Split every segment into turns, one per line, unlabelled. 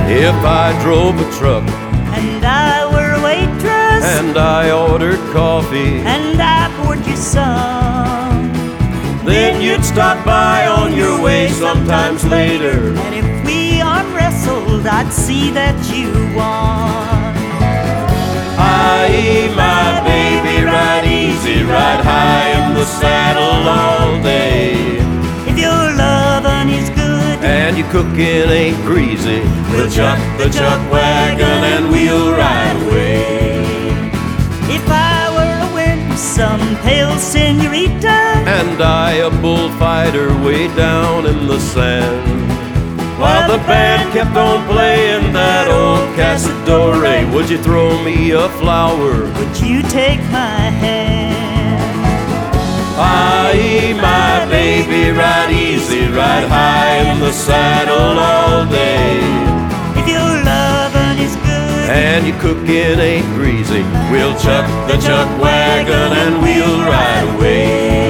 If I drove a truck
and I were a waitress,
and I ordered coffee,
and I poured you some,
then you'd stop by on your way sometimes later.
and if we arm wrestled, I'd see that you won.
I, my baby, ride easy, ride high in the saddle all day.
If your lovin' is good
And your cooking ain't greasy, we'll chuck the chuck wagon and we'll ride away.
if I were a winsome pale senorita,
And I a bullfighter way down in the sand, while the band kept on playing that old Casadore, would you throw me a flower?
would you take my hand?
I, my baby, ride easy, ride high in the saddle all day.
If your lovin' is good
And your cooking ain't greasy, we'll chuck the chuck wagon and we'll ride away.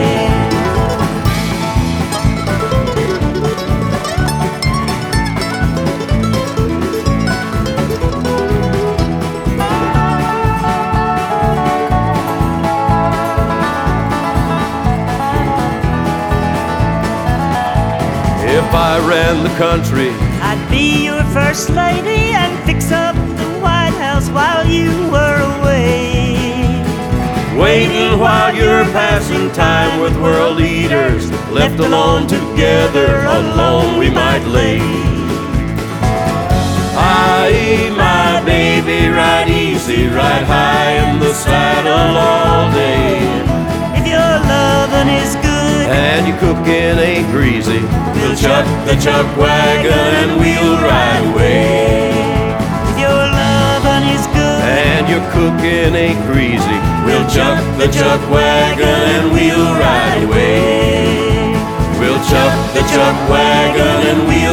If I ran the country
I'd be your first lady and fix up the White House while you were away.
waiting while you're passing time with world leaders, left alone together, alone we might lay. I, my baby, ride easy, ride high in the saddle all day.
If your lovin' is good
And your cooking ain't greasy, we'll chuck the chuck wagon and we'll ride away.
if your lovin' is good
And your cooking ain't greasy, we'll chuck the chuck wagon and we'll ride away. We'll chuck the chuck wagon and we'll